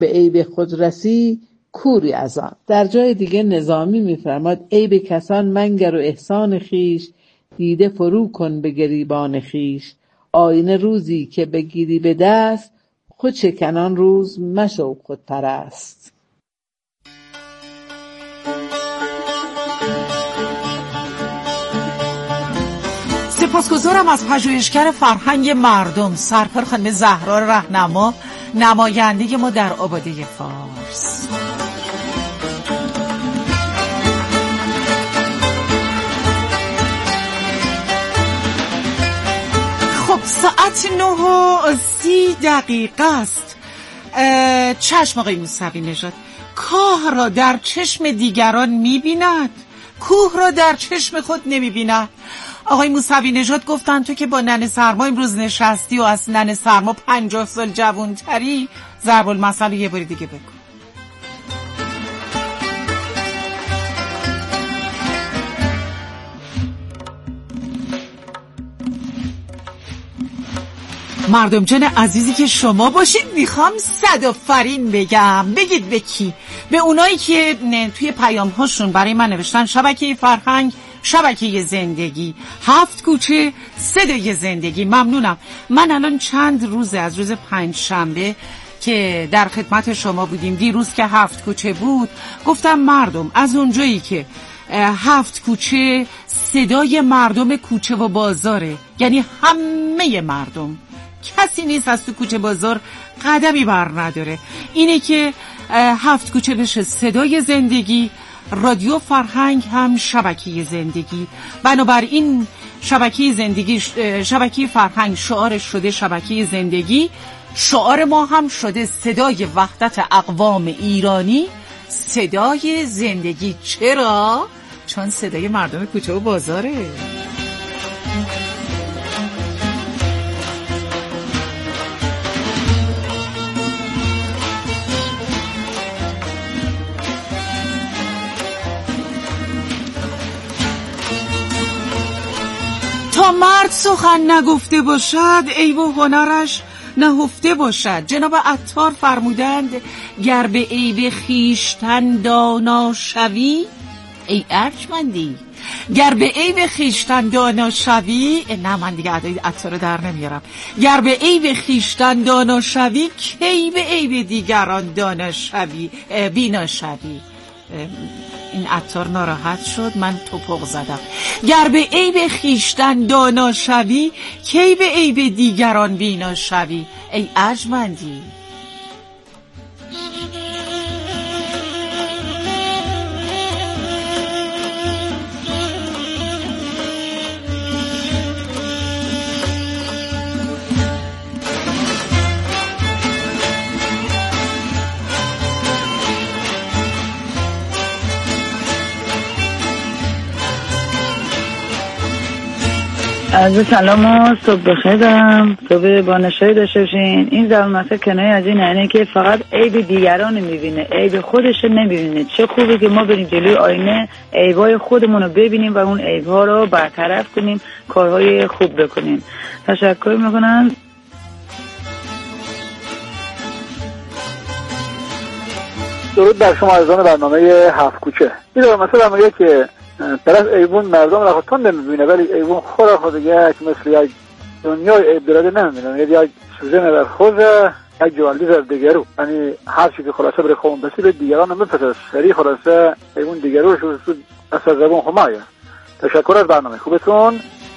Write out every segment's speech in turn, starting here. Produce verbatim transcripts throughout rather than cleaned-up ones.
به عیب خود رسی کوری از آن. در جای دیگه نظامی میفرماد عیب کسان منگر و احسان خیش، دیده فرو کن به گریبان خیش. آینه روزی که بگیری به دست، خود شکنان روز مشو خود پرست. سپاسگزارم از پژوهشگر فرهنگ مردم سرکار خانم زهرا رهنما، نماینده ما در آباده فارس. خب ساعت نه و سی دقیقه است. چشم آقای موسوی نژاد، کاه را در چشم دیگران می‌بیند، کوه را در چشم خود نمی‌بیند. آقای موسوی نژاد گفتن تو که با ننه سرما امروز نشستی و از ننه سرما پنجاه سال جوان‌تری، ضرب المثل یه بار دیگه بگو. مردم جان عزیزی که شما باشید، میخوام صدآفرین بگم. بگید به کی؟ به اونایی که توی پیام هاشون برای من نوشتن شبکه فرهنگ، شبکه زندگی، هفت کوچه، صدای زندگی. ممنونم. من الان چند روزه از روز پنج شنبه که در خدمت شما بودیم، دیروز که هفت کوچه بود، گفتم مردم از اونجایی که هفت کوچه صدای مردم کوچه و بازاره، یعنی همه مردم، کسی نیست از تو کوچه بازار قدمی بر نداره، اینه که هفت کوچه بشه صدای زندگی، رادیو فرهنگ هم شبکه زندگی. بنابراین شبکه زندگی، شبکه فرهنگ شعارش شده شبکه زندگی، شعار ما هم شده صدای وحدت اقوام ایرانی، صدای زندگی. چرا؟ چون صدای مردم کوچه و بازاره. تا مرد سخن نگفته باشد، عیب و هنرش نهفته باشد. جناب عطار فرمودند گر به عیب خویشتن دانا شوی، ای ارجمندی، گر به عیب خویشتن دانا شوی، نه من دیگه ادای عطار رو در نمیارم، گر به عیب خویشتن دانا شوی، کی به عیب دیگران دانا شوی بینا شوی. این عطار ناراحت شد، من توپق زدم. گر به عیب خویشتن دانا شوی، کی به عیب دیگران بینا شوی، ای ارجمندی. عرض سلام و صبح بخیر دارم. صبح با نشایی داشته باشین. این ضرب المثل کنایه از این اینه که فقط عیب دیگران میبینه، عیب خودش نمیبینه. چه خوبه که ما بریم جلوی آینه عیبای خودمون رو ببینیم و اون عیبها رو برطرف کنیم، کارهای خوب بکنیم. تشکر میکنم. درود بر شما عزیزان برنامه هفت کوچه. این ضرب المثل میگه که طرف ایوون مردم را خودتون نمیبینه، ولی ایوون خود را خود یک مثل یک دنیای عیب دراده نمیبینه، یعنی یک سوزن در خود، یک جوالی در دیگرو، یعنی هر چی که خلاصه بره خون بسی به دیگران نمیپسه، سری خلاصه ایوون دیگرو شو اثر زبون خمایه. تشکر از برنامه خوبتون.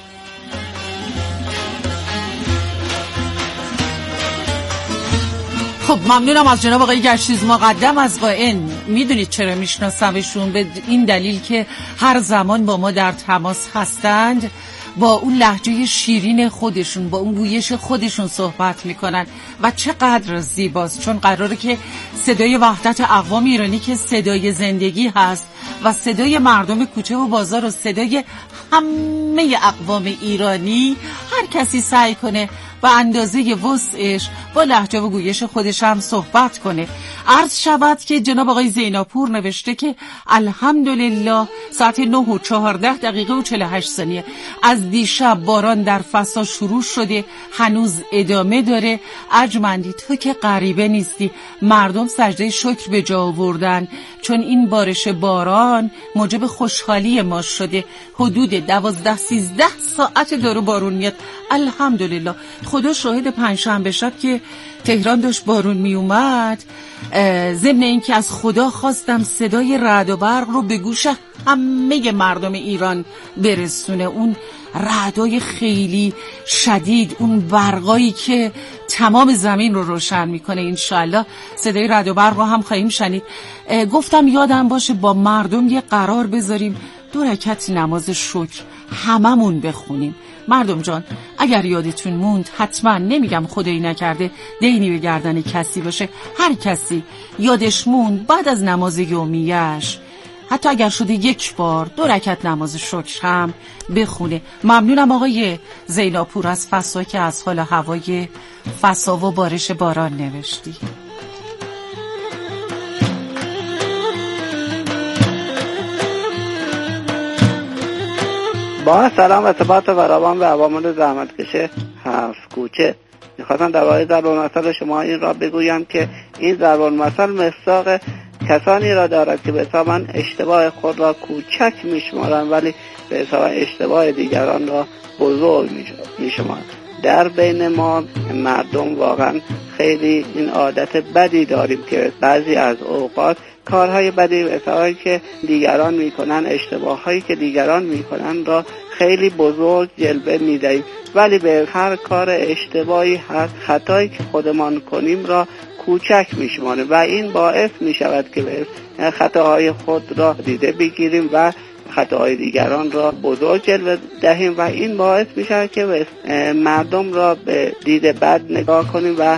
خب ممنونم از جناب آقای گشتیز مقدم از قائن. میدونید چرا میشناسمشون؟ به این دلیل که هر زمان با ما در تماس هستند، با اون لهجه شیرین خودشون، با اون گویش خودشون صحبت میکنن و چقدر زیباست، چون قراره که صدای وحدت اقوام ایرانی که صدای زندگی هست و صدای مردم کوچه و بازار و صدای همه اقوام ایرانی، هر کسی سعی کنه و اندازه وسعش با لهجه و گویش خودش هم صحبت کنه. عرض شود که جناب آقای زیناپور نوشته که الحمدلله ساعت نه و چهارده دقیقه و چهل و هشت ثانیه از دیشب باران در فسا شروع شده، هنوز ادامه داره. ارجمندی تو که غریبه نیستی، مردم سجده شکر به جا آوردن چون این بارش باران موجب خوشحالی ما شده. حدود دوازده سیزده ساعت داره بارون میاد الحمدلله. خدا شاهد پنجشنبه شب که تهران داشت بارون می اومد، ضمن این که از خدا خواستم صدای رعد و برق رو به گوش همه مردم ایران برسونه. اون رعدای خیلی شدید، اون برقایی که تمام زمین رو روشن میکنه. انشالله صدای رعد و برق رو هم خواهیم شنید. گفتم یادم باشه با مردم یه قرار بذاریم دو رکعت نماز شکر هممون بخونیم. مردم جان اگر یادتون موند، حتما نمیگم خدایی نکرده دینی به گردن کسی باشه، هر کسی یادش موند بعد از نماز یومیش حتی اگر شده یک بار دو رکعت نماز شکر هم بخونه. ممنونم آقای زیناپور از فسا که از حال هوای فسا و بارش باران نوشتی. با سلام و ثبات فراوان به عوامل زحمتکش هفت کوچه. میخواستم درباره ضرب المثل شما این را بگویم که این ضرب المثل مصداق کسانی را دارد که به حساب اشتباه خود را کوچک میشمارند ولی به حساب اشتباه دیگران را بزرگ میشمارند. در بین ما مردم واقعا خیلی این عادت بدی داریم که بعضی از اوقات کارهای بدی و اشتباهی که دیگران میکنن، اشتباهایی که دیگران میکنن را خیلی بزرگ جلوه میدهیم، ولی به هر کار اشتباهی، هر خطایی که خودمان کنیم را کوچک میشمانیم و این باعث میشود که به خطاهای خود را دیده بگیریم و خطاهای دیگران را بزرگ جلوه دهیم و این باعث میشود که مردم را به دید بد نگاه کنیم و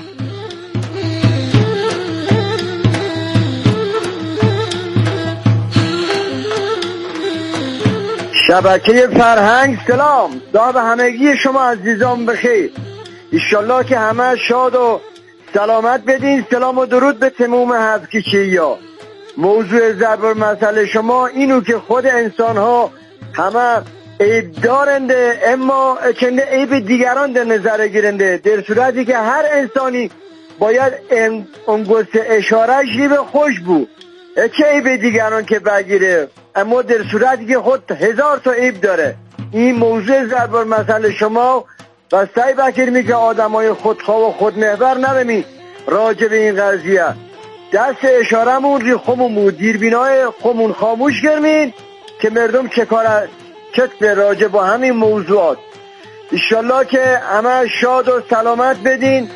شبکه فرهنگ سلام. صاحب همگی شما عزیزان بخیر. انشالله که همه شاد و سلامت بدین. سلام و درود به تمام هفت کشی‌ها. موضوع ضرب المثل شما اینو که خود انسان ها همه عیب دارنده اما چنده عیب دیگران در نظر گیرنده، در صورتی که هر انسانی باید اون گوسته اشارهش به خوش بود چه عیب دیگران که بگیره، اما در صورتی که خود هزار تا عیب داره. این موضوع ضرب المثل شما و سعی بکرمی که آدمای خودخواه و خودمحور نرمی راجع به این قضیه دست اشارمون ری خمون دیربینای خمون خاموش کرمین که مردم چه کار چت به راجع با همین موضوعات. انشالله که همه شاد و سلامت بدین.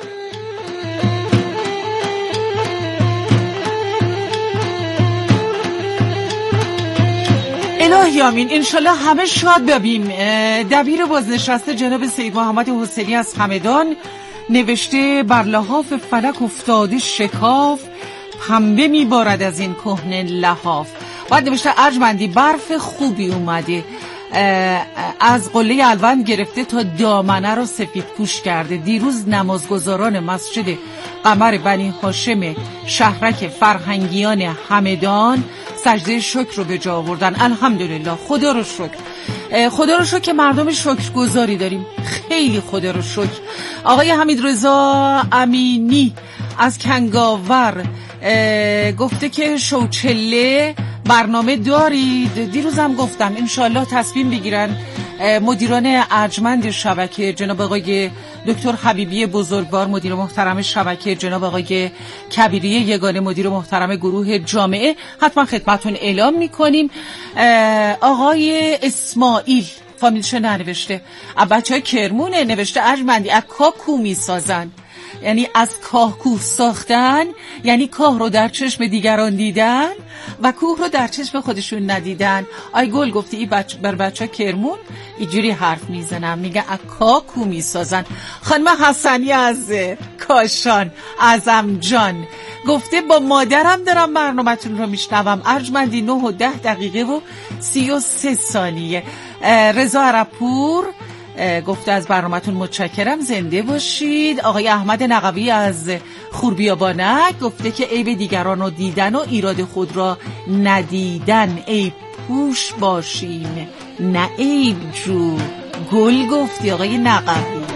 الهی آمین. انشالله همه شاد ببیم. دبیر بازنشسته جناب سید محمد حسینی از همدان نوشته بر لحاف فلک افتاده شکاف، پنبه میبارد از این کهنه لحاف. بعد نوشته ارجمندی برف خوبی اومده، از قله الوند گرفته تا دامنه رو سفید پوش کرده. دیروز نمازگزاران مسجد قمر بنی هاشم شهرک فرهنگیان همدان سجده شکر رو به جا آوردن. الحمدلله، خدا رو شکر. خدا رو شکر که مردم شکرگزاری داریم، خیلی خدا رو شکر. آقای حمیدرضا امینی از کنگاور گفته که شوچله برنامه دارید. دیروزم گفتم انشالله تصمیم بگیرن مدیران ارجمند شبکه، جناب آقای دکتر حبیبی بزرگوار مدیر محترم شبکه، جناب آقای کبیری یگانه مدیر محترم گروه جامعه، حتما خدمتون اعلام میکنیم. آقای اسماعیل فامیلش ننوشته، بچه های کرمونه نوشته ارجمندی از کاکو میسازن، یعنی از کاه کوه ساختن، یعنی کاه رو در چشم دیگران دیدن و کوه رو در چشم خودشون ندیدن. آی گل گفتی ای بچ بر بچه کرمون اینجوری حرف میزنم، میگه از کاه کوه میسازن. خانم حسنی از کاشان ازم جان گفته با مادرم دارم برنامه‌تون رو میشنوم. ارجمندی نه و ده دقیقه و سی و سه ثانیه. رضا عربپور گفته از برنامه‌تون متشکرم، زنده باشید. آقای احمد نقوی از خوربیابانک گفته که عیب دیگران رو دیدن و ایراد خود را ندیدن، عیب پوش باشیم نه عیب جو. گل گفتی آقای نقوی.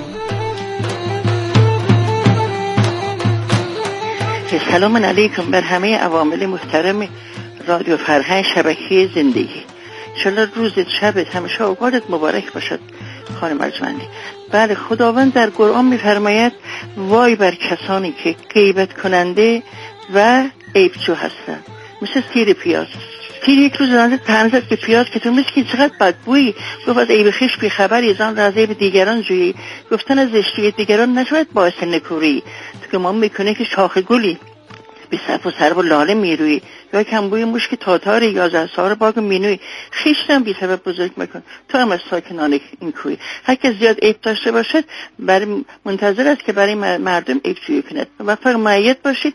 سلام علیکم بر همه عوامل محترم رادیو فرهنگ شبکه زندگی. انشالله روزت شبت همیشه اوقاتت مبارک باشد خانم ارجمندی. بله، خداوند در قرآن میفرماید وای بر کسانی که غیبت کننده و عیبجو هستند، مثل تیر پیاز. تیر یک روز زنده تنزد به پیاز که تو مثل که چقدر بدبویی، گفت از عیب خویش بی خبری، زن را از عیب دیگران جویی. گفتن از زشتی دیگران نشود باعث نکویی. تو که ما میکنه که شاخ گلی به صف و سر و لاله میروی، یا کمبوی مشک تاتاری یا زهسار باگ مینوی. خیشتن بی سبب بزرگ مکن تو هم از ساکنان این کوی. هر که زیاد عیب داشته باشد برای منتظر است که برای مردم عیب جویی کند. موفق معید باشید.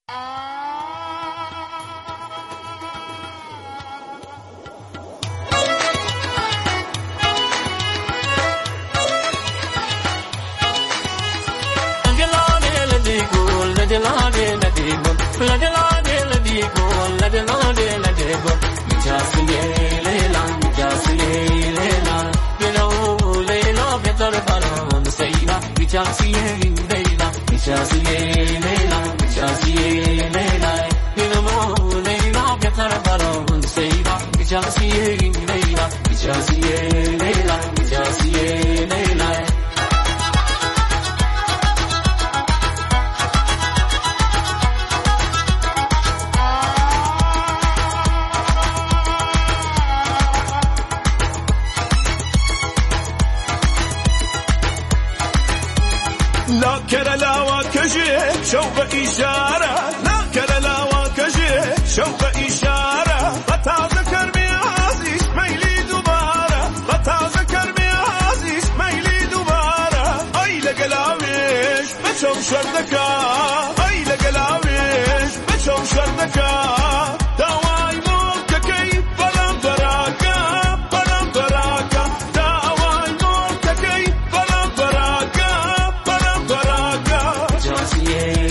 شوق إشارة لا كلا وكجي شوق إشارة بتذكر بيازيش ميلي دوبارة بتذكر بيازيش ميلي دوبارة أي لقلاويش بشوف شردكا أي لقلاويش بشوف شردكا دواي موك كي برام براكا برام براكا دواي موك كي برام براكا برام براكا جاسيه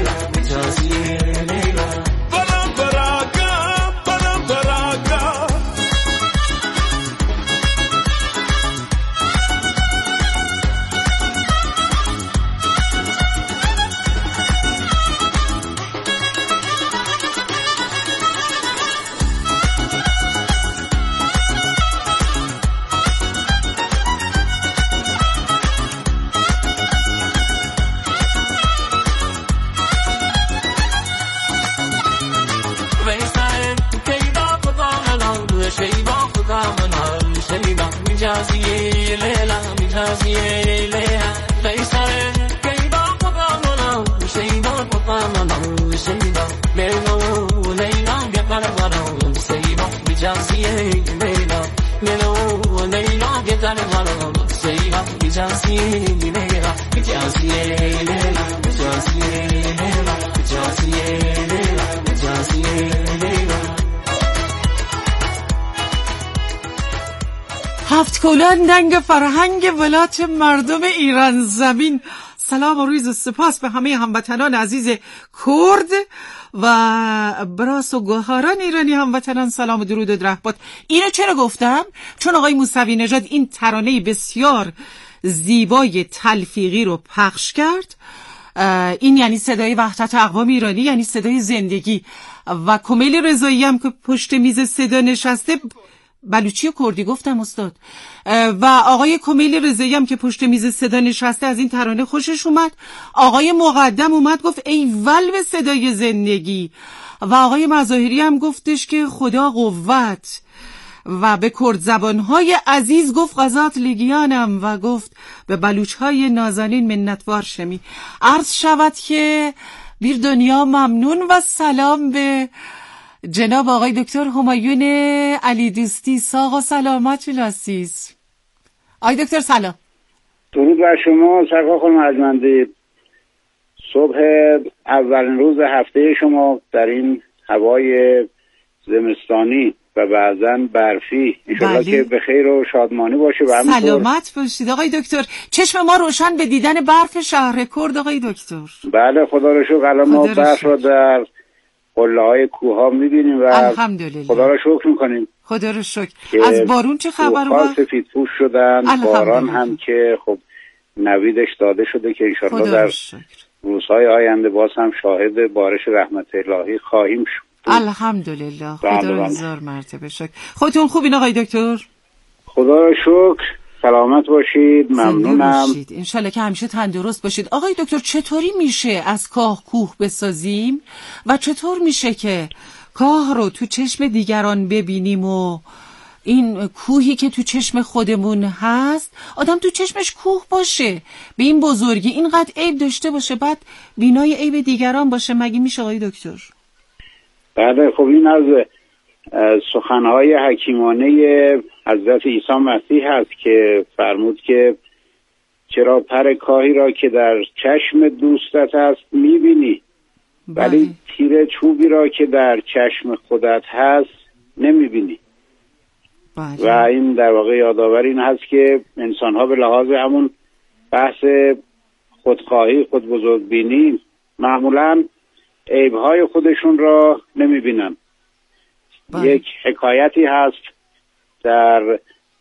هفت کلان دنگ فرهنگ ولات مردم ایران زمین. سلام و روز سپاس به همه هموطنان عزیز کرد و براس و گوهران ایرانی هموطنان. سلام و درود و درحبات. اینو چرا گفتم؟ چون آقای موسوی نژاد این ترانه بسیار زیبای تلفیقی رو پخش کرد. این یعنی صدای وحدت اقوام ایرانی، یعنی صدای زندگی. و کمیل رضایی هم که پشت میز صدا نشسته، بلوچی و کردی گفتم استاد، و آقای کمیل رضایی هم که پشت میز صدا نشسته از این ترانه خوشش اومد. آقای مقدم اومد گفت ای ول به صدای زندگی، و آقای مظاهری هم گفتش که خدا قوت، و به کرد زبانهای عزیز گفت غزات لگیانم، و گفت به بلوچهای نازنین منتوار شمی. عرض شود که بیر دنیا ممنون و سلام به جناب آقای دکتر همایون علی دوستی. ساق و سلامت لاسیز. آقای دکتر سلام. درود بر شما سرکار خانم ارجمندی. صبح اولین روز هفته شما در این هوای زمستانی و بعضا برفی. انشالله بله. که به خیر و شادمانی باشه و همینطور سلامت باشید آقای دکتر. چشم ما روشن به دیدن برف شهر کرد آقای دکتر. بله خدا رو شکر. الان ما برف رو در قله های کوه ها میبینیم و الحمدلله خدا رو شکر میکنیم. خدا رو شکر. از بارون چه خبر بود؟ سفید پوش شدن. باران هم که خب نویدش داده شده که انشالله در روزهای آینده باز هم شاهد بارش رحمت الهی خواهیم شد. الحمدلله. خدا رو هزار مرتبه شکر. خودتون خوبین آقای دکتر؟ خدا رو شکر. سلامت باشید. ممنونم. انشالله که همیشه تندرست باشید. آقای دکتر چطوری میشه از کاه کوه بسازیم و چطور میشه که کاه رو تو چشم دیگران ببینیم و این کوهی که تو چشم خودمون هست آدم تو چشمش کوه باشه، به این بزرگی اینقدر عیب داشته باشه، بعد بینای عیب دیگران باشه؟ مگه میشه آقای دکتر؟ بله خب این از سخنهای حکیمانه حضرت عیسی مسیح هست که فرمود که چرا پر کاهی را که در چشم دوستت هست میبینی ولی تیر چوبی را که در چشم خودت هست نمیبینی. بله. و این در واقع یادآور این هست که انسان‌ها به لحاظ همون بحث خودخواهی، خود بزرگبینی معمولاً عیب‌های خودشون را نمی‌بینن. بله. یک حکایتی هست در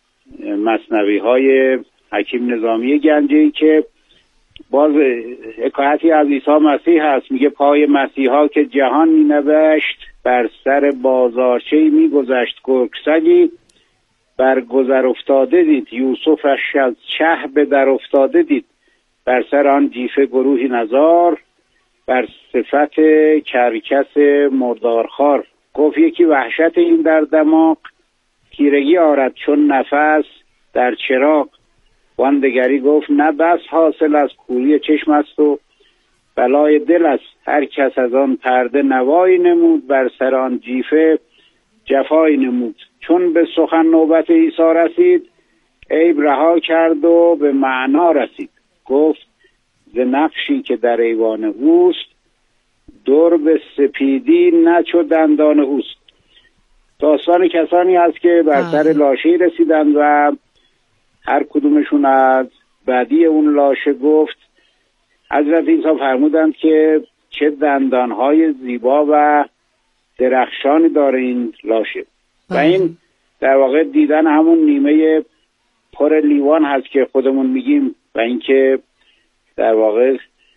مثنوی‌های حکیم نظامی گنجی که باز حکایتی از عیسی مسیح هست. میگه پای مسیحا که جهان مینوشت بر سر بازارچه‌ای میگذشت گرگسگی بر گذر افتاده دید یوسفش از چه به در افتاده دید بر سر آن جیفه گروهی نزار بر صفت کرکس مردارخوار گفت یکی وحشت این در دماغ تیرگی آرد چون نفس در چراغ وان دگری گفت نه بس حاصل از کوری چشم است و بلای دل است هر کس از آن پرده نوایی نمود بر سر آن جیفه جفایی نمود چون به سخن نوبت عیسی رسید عیب رها کرد و به معنا رسید گفت ز نقشی که در ایوان اوست دور به سپیدی نچو دندان اوست. داستان کسانی هست که بر سر لاشه‌ای رسیدن و هر کدومشون از بدی اون لاشه گفت. حضرت عیسی فرمودند که چه دندانهای زیبا و درخشانی داره این لاشه. و این در واقع دیدن همون نیمه پر لیوان هست که خودمون میگیم و اینکه در واقع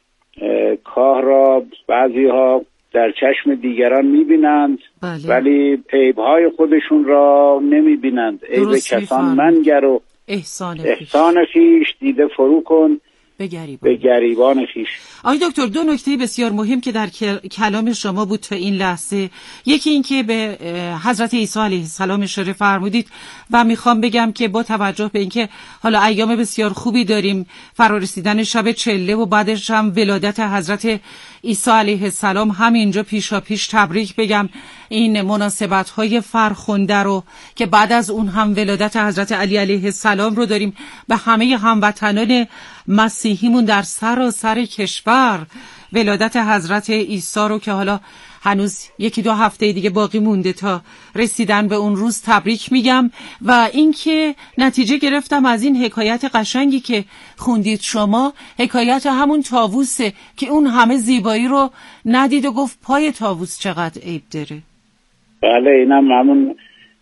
کاه را بعضی ها در چشم دیگران میبینند بله. ولی عیبهای خودشون را نمیبینند. عیب کسان منگر و احسان, احسان خیش دیده فرو کن به گریبان, به گریبان خیش. آقای دکتر دو نکته بسیار مهم که در کلام شما بود تا این لحظه، یکی این که به حضرت عیسی علیه السلام اشاره فرمودید و میخوام بگم که با توجه به اینکه حالا ایام بسیار خوبی داریم، فرارسیدن شب چله و بعدش هم ولادت حضرت عیسی علیه السلام، همینجا پیشا پیش تبریک بگم این مناسبت های فرخنده رو که بعد از اون هم ولادت حضرت علی علیه السلام رو داریم. به همه هموطنان مسیحیمون در سراسر کشور ولادت حضرت عیسی رو که حالا هنوز یکی دو هفته دیگه باقی مونده تا رسیدن به اون روز تبریک میگم. و اینکه نتیجه گرفتم از این حکایت قشنگی که خوندید شما، حکایت همون طاووسه که اون همه زیبایی رو ندید و گفت پای طاووس چقدر عیب داره. بله اینم همون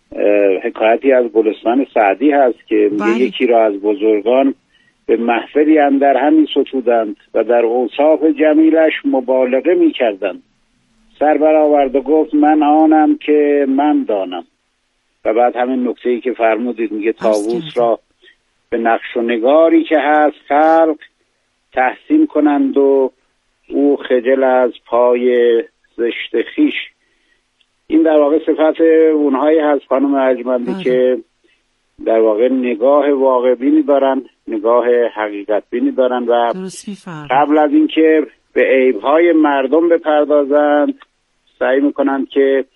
حکایتی از گلستان سعدی هست که میگه یکی را از بزرگان به محفلی اندر همی ستودند و در اوصاف جمیلش مبالغه میکردند. سر برآورد و گفت من آنم که من دانم. و بعد همین نکته‌ای که فرمودید میگه طاووس را به نقش و نگاری که هست خلق تحسین کنند و او خجل از پای زشت خیش. این در واقع صفت اونهایی هست خانم ارجمندی که در واقع نگاه واقع بینی دارن، نگاه حقیقت بینی دارن و قبل از اینکه به عیبهای مردم بپردازند سعی میکنند که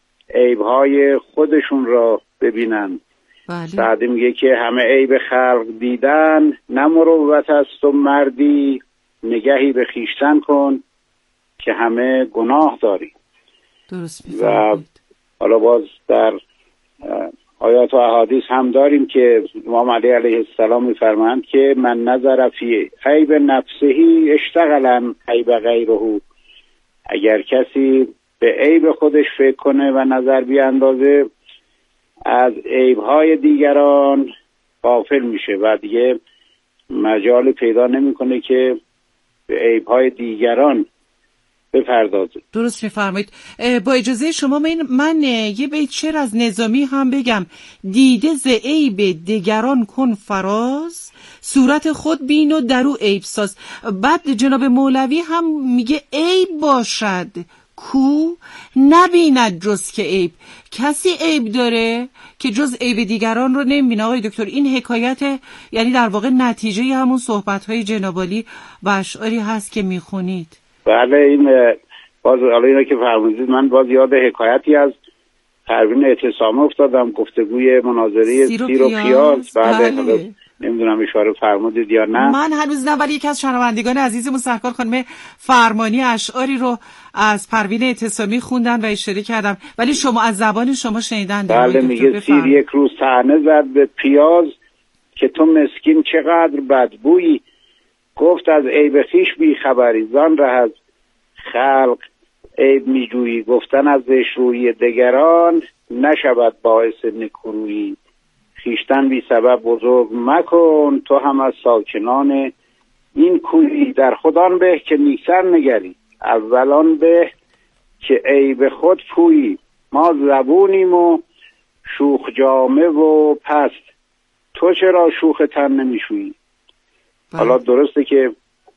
عیبهای خودشون را ببینند. بله. سعدی میگه که همه عیب خلق دیدن نه مروت است و مردی نگهی به خویشتن کن که همه گناه داری. درست و حالا باز در آیات و احادیث هم داریم که امام علی علیه السلام می‌فرمایند که من نظر فی عیب نفسه اشتغلا عیب غیره. اگر کسی به عیب خودش فکر کنه و نظر بیاندازه از عیب‌های دیگران غافل میشه و دیگه مجال پیدا نمی‌کنه که به عیب‌های دیگران بپردازه. درست میفرمایید. با اجازه شما من, من یه بیت شعر از نظامی هم بگم. دیده ز عیب دیگران کن فراز، صورت خود بین و درو عیب ساز. بعد جناب مولوی هم میگه عیب باشد کو نبیند جز که عیب. کسی عیب داره که جز عیب دیگران رو نمیبینه. آقای دکتر این حکایت یعنی در واقع نتیجه همون صحبت‌های جناب عالی و اشعاری هست که میخونید. بله این باز حالا اینا که فرمودید من باز یاد حکایتی از پروین اعتصامی افتادم، گفتگوی مناظره سیر و پیاز. بله, بله. نمیدونم اشاره فرمودید یا نه. من هنوز نه، ولی یکی از شنوندگان عزیزمون سرکار خانم فرمانی اشعاری رو از پروین اعتصامی خوندن و اشاره کردم، ولی شما از زبان شما شنیدن. بله میگه سیر یک روز طعنه زد به پیاز که تو مسکین چقدر بدبویی، گفت از عیب خویش بی خبری زان ره از خلق عیب میجویی. گفتن از زشترویی دگران نشود باعث نکورویی. خویشتن بی سبب بزرگ مکن تو هم از ساکنان این کویی. در خودان به که نیکتر نگری اولان به که عیب خود پویی. ما زبونیم و شوخ جامه و پست تو چرا شوخ تن نمیشویی. حالا درسته که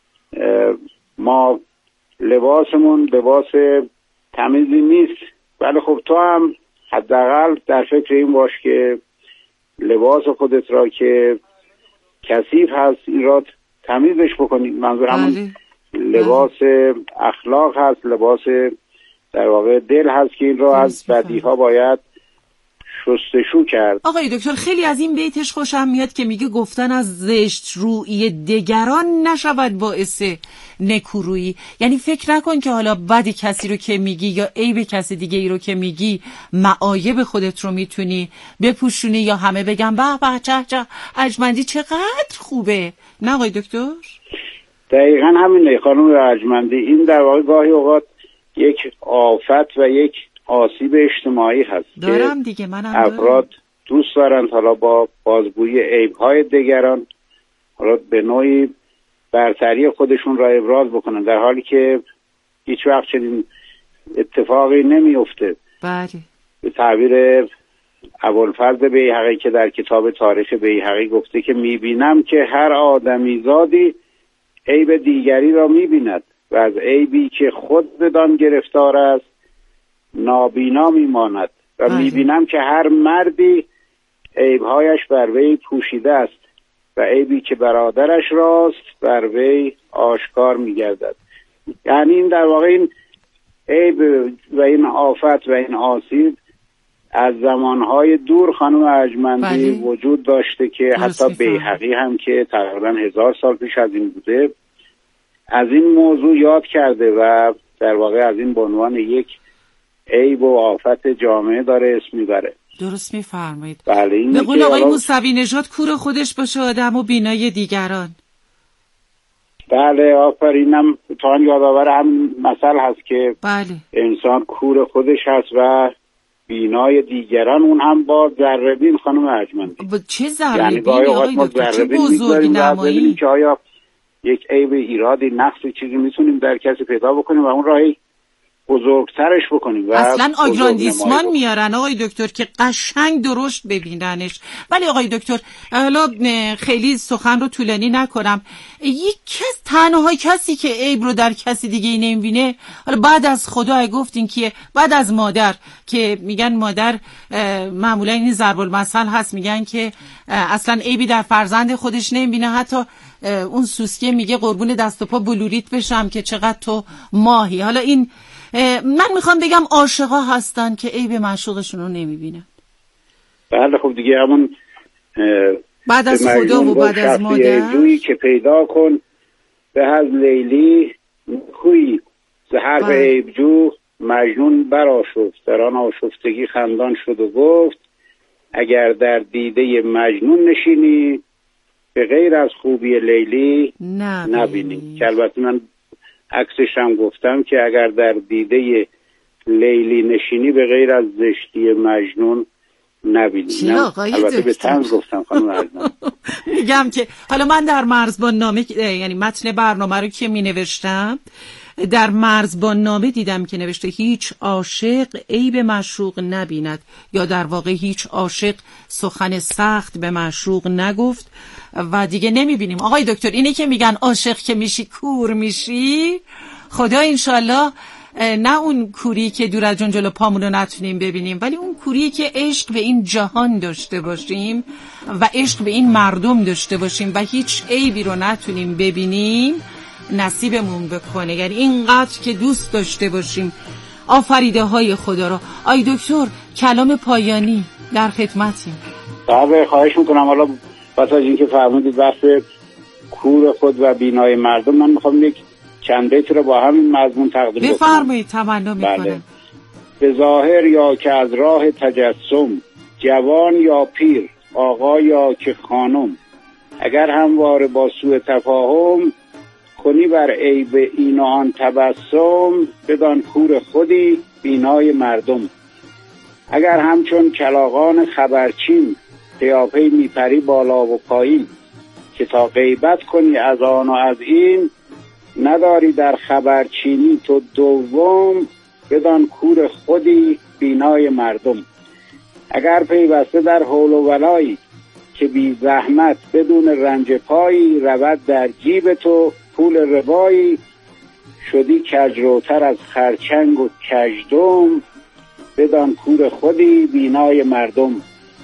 ما لباسمون لباس تمیزی نیست، ولی خب تو هم حداقل در فکر این باش که لباس خودت را که کثیف هست این را تمیزش بکنی. منظور همون لباس اخلاق هست، لباس در واقع دل هست که این را از بدیها باید شستشو کرد. آقای دکتر خیلی از این بیتش خوشم میاد که میگه گفتن از زشت رویی دگران نشود باعث نکورویی. یعنی فکر نکن که حالا بد کسی رو که میگی یا عیب کسی دیگه ای رو که میگی معایب خودت رو میتونی بپوشونی یا همه بگن به به چه چه ارجمندی چقدر خوبه. نه آقای دکتر؟ دقیقاً همینه خانم ارجمندی. این در واقع گاهی اوقات یک آفت و یک آسیب اجتماعی هست دارم دیگه منم افراد دارم. دوست دارن حالا با بازگویی عیب‌های دیگران حالا به نوعی برتری خودشون را ابراز بکنن، در حالی که هیچ وقت چنین اتفاقی نمیفته. بله. به تعبیر ابوالفضل بیهقی که در کتاب تاریخ بیهقی گفته که میبینم که هر آدمی زادی عیب دیگری را میبیند و از عیبی که خود بدان گرفتار است نابینا میماند و بله. میبینم که هر مردی عیبهایش بر وی پوشیده است و عیبی که برادرش راست بر وی آشکار میگردد. یعنی این در واقع این عیب و این آفت و این آسیب از زمانهای دور خانم ارجمندی بله. وجود داشته که حتی بیهقی هم که تقریبا هزار سال پیش از این بوده از این موضوع یاد کرده و در واقع از این به عنوان یک عیب و آفت جامعه داره اسم میبره. درست میفرمایید. بله این به قول آقای موسوی نژاد کور خودش باشه آدم و بینای دیگران. بله آفرینم تا یادآور هم مثل هست که بله. انسان کور خودش هست و بینای دیگران، اون هم با ذره‌بین خانم ارجمندی. با چه ذره‌بینی یعنی آقای دکتر؟ چه بزرگی نمایی؟ که آیا یک عیب ایرادی نقصی چیزی میتونیم در کسی پیدا بکنیم و اون راهی بزرگترش بکنیم و اصلا آگراندیسمان میارن آقای دکتر که قشنگ درشت ببیننش. ولی آقای دکتر حالا خیلی سخن رو طولانی نکنم، یک کس تنها کسی که عیب رو در کسی دیگه ای نمیبینه حالا بعد از خدا گفتین که بعد از مادر که میگن مادر معمولا این ضرب المثل هست، میگن که اصلا عیبی در فرزند خودش نمیبینه. حتی اون سوسکه میگه قربون دست و پا بلوریت بشم که چقدر تو ماهی. حالا این من میخوام بگم عاشقا هستن که عیب معشوقشون رو نمیبینن. بله خب دیگه همون بعد از خدا و بعد از مادر جویی که پیدا کن به از لیلی کوی زهر عیب جو مجنون برآشفت در آن آشفتگی خندان شد و گفت اگر در دیده مجنون نشینی به غیر از خوبی لیلی نبینی. که البته من عکسش هم گفتم که اگر در دیده لیلی نشینی به غیر از زشتی مجنون نبینی. البته به طنز گفتم خانم عزیزم. میگم که حالا من در مرزبان نامه، یعنی متن برنامه رو که می نوشتم، در مرزبان نامه دیدم که نوشته هیچ عاشق عیب معشوق نبیند، یا در واقع هیچ عاشق سخن سخت به معشوق نگفت و دیگه نمیبینیم. آقای دکتر، اینه که میگن عاشق که میشی کور میشی، خدا انشالله نه اون کوری که دور از جون جلو پامون رو نتونیم ببینیم، ولی اون کوری که عشق به این جهان داشته باشیم و عشق به این مردم داشته باشیم و هیچ عیبی رو نتونیم ببینیم نصیبمون بکنه. یعنی اینقدر که دوست داشته باشیم آفریده های خدا رو. آی دکتر، کلام پایانی در خدمتیم. بله، خواهش میکنم. حالا پس از اینکه فرمودید بحث کور خود و بینای مردم، من میخوام یک چند بیت رو با همین مضمون تقدیم بکنم. بفرمایید، تمنا میکنم. بله. به ظاهر یا که از راه تجسم، جوان یا پیر، آقا یا که خانم، اگر همواره با سوء تفاهم، کنی بر عیب این و آن تبسم، بدان کور خودی بینای مردم. اگر همچون کلاغان خبرچین، قیافه میپری بالا و پایین، که تا غیبت کنی از آن و از این، نداری در خبرچینی تو دوم، بدان کور خودی بینای مردم. اگر پیوسته در حول و ولایی، که بی زحمت بدون رنج پایی، رود در جیب تو پول ربایی، شدی کجروتر از خرچنگ و کژدم، بدان کور خودی بینای مردم.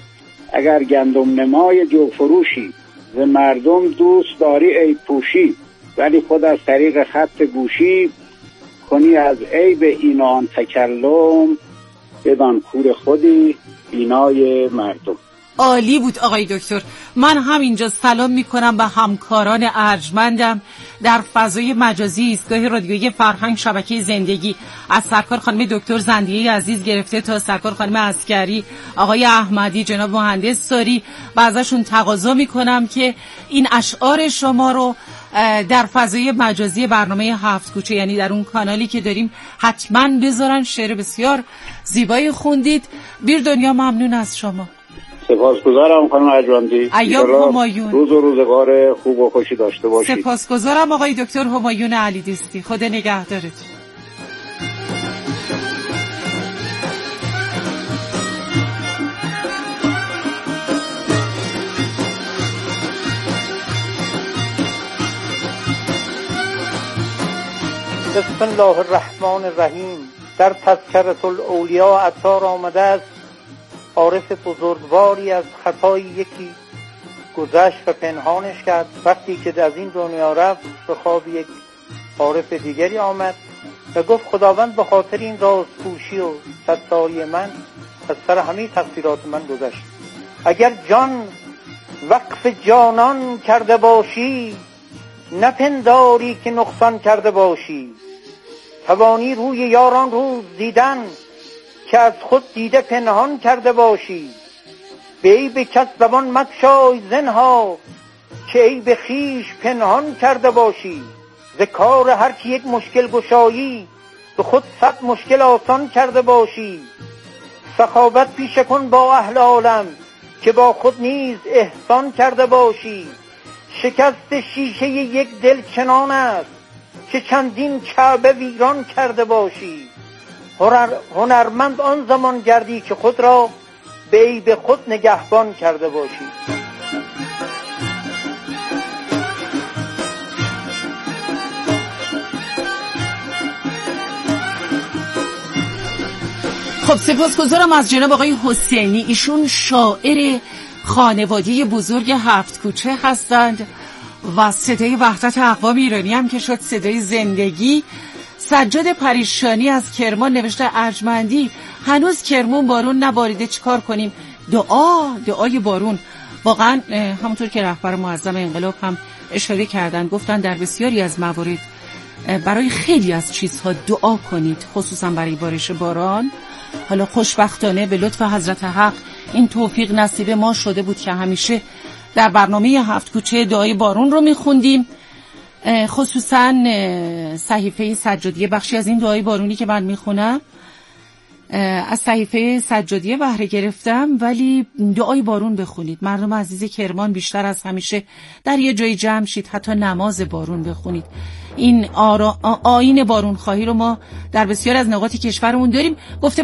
اگر گندم نمای جو فروشی، ز مردم دوست داری عیب پوشی، ولی خود از طریق خط گوشی، کنی از عیب این آن تکلم، بدان کور خودی بینای مردم. عالی بود آقای دکتر. من همینجا سلام میکنم به همکاران ارجمندم در فضای مجازی ایستگاه رادیویی فرهنگ شبکه زندگی، از سرکار خانم دکتر زندیه عزیز گرفته تا سرکار خانم عسکری، آقای احمدی، جناب مهندس ساری، و ازشون تقاضا میکنم که این اشعار شما رو در فضای مجازی برنامه هفت کوچه، یعنی در اون کانالی که داریم، حتما بذارن. شعر بسیار زیبایی خوندید. بیر دنیا ممنون از شما. سپاسگزارم خانم ارجمندی. ایام همایون. روز و روزگار خوب و خوشی داشته باشید. سپاسگزارم آقای دکتر همایون علی دوستی. خدا نگهدارتون. بسم الله الرحمن الرحیم. در تذکرة الاولیاء عطار آمده است عارف بزرگواری از خطای یکی گذشت و پنهانش کرد. وقتی که از این دنیا رفت به خواب یک عارف دیگری آمد و گفت خداوند به خاطر این راز پوشی و ستاری من از سر همه تقصیرات من گذشت. اگر جان وقف جانان کرده باشی، نپنداری که نقصان کرده باشی. توانی روی یاران روز دیدن، که از خود دیده پنهان کرده باشی. به عیب کس زبان مگشای زنها، که عیب خویش پنهان کرده باشی. ز کار هر کی یک مشکل گشایی، به خود صد مشکل آسان کرده باشی. سخاوت پیشه کن با اهل عالم، که با خود نیز احسان کرده باشی. شکست شیشه یک دل چنان است، که چندین کعبه ویران کرده باشی. هنر هنرمند آن زمان گردی که خود را به عیب خود نگهبان کرده باشی. خب سپاسگزارم از جناب آقای حسینی. ایشون شاعر خانوادی بزرگ هفت کوچه هستند و صدای وحدت اقوام ایرانی هم که شد صدای زندگی. سجاد پریشانی از کرمان نوشته ارجمندی هنوز کرمون بارون نباریده، چیکار کنیم؟ دعا، دعای بارون. واقعا همونطور که رهبر معظم انقلاب هم اشاره کردن، گفتن در بسیاری از موارد برای خیلی از چیزها دعا کنید، خصوصا برای بارش باران. حالا خوشبختانه به لطف حضرت حق این توفیق نصیب ما شده بود که همیشه در برنامه هفت کوچه دعای بارون رو میخوندیم، خصوصا صحیفه سجادیه. بخشی از این دعای بارونی که من میخونم از صحیفه سجادیه بهره گرفتم، ولی دعای بارون بخونید. مردم عزیز کرمان بیشتر از همیشه در یه جای جمع شید، حتی نماز بارون بخونید. این آیین بارون خواهی رو ما در بسیار از نقاط کشورمون داریم. گفته